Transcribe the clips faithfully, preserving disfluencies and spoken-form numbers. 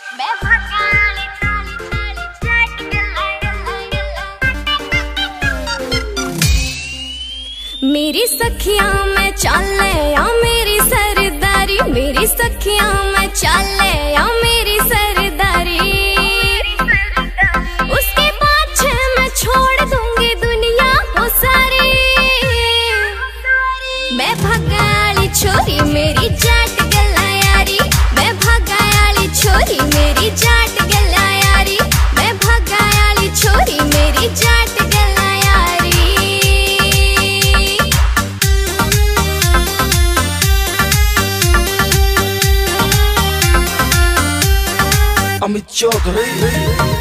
मेरी सखियां में चाले या मेरी सरदारी, मेरी सखियां में चाले या मेरी सरदारी। उसके पाछे मैं छोड़ दूंगी दुनिया को सारी। मैं भगाली छोरी मेरी जाट गला यारी, मैं भगाली छोरी मेरी जाट गला यारी, मैं भगाली छोरी मेरी जाट गला यारी। अमित चौधरी।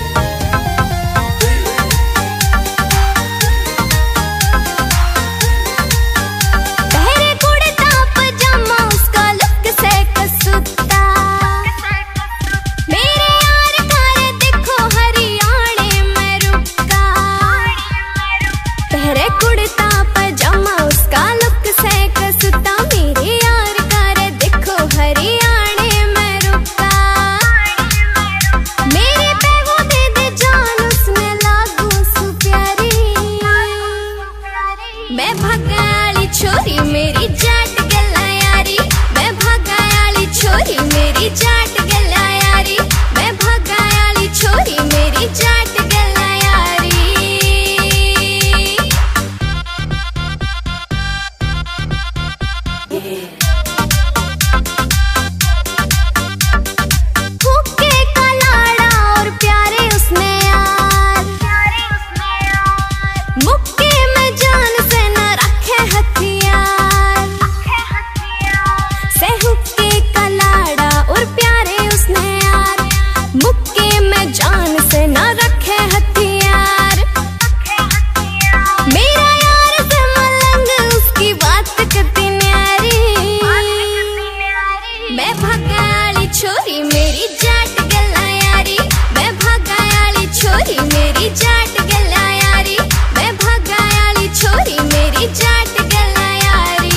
मैं भगाली छोरी मेरी जाट गला यारी, मैं भगाली छोरी मेरी जाट गला यारी, मैं भगाली छोरी मेरी जाट गला यारी। फूके का लाड़ा और प्यारे उसने यार, मुक्के में जान से छोरी मेरी जाट गला यारी, मैं भगाली छोरी मेरी जाट गला यारी, मैं भगाली छोरी मेरी जाट गला यारी।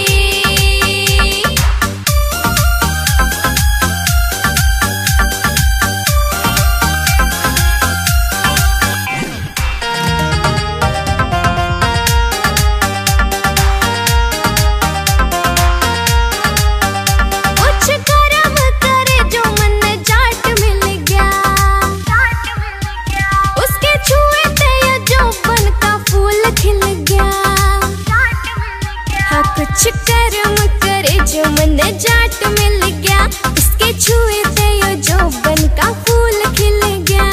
कुछ कर्म करे जो मन जाट मिल गया, उसके छुए थे यो जोबन का फूल खिल गया।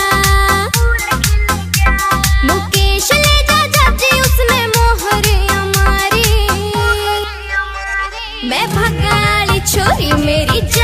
मुकेश ले जा जाती उसने मोहरे हमारी, मैं भगाली छोरी मेरी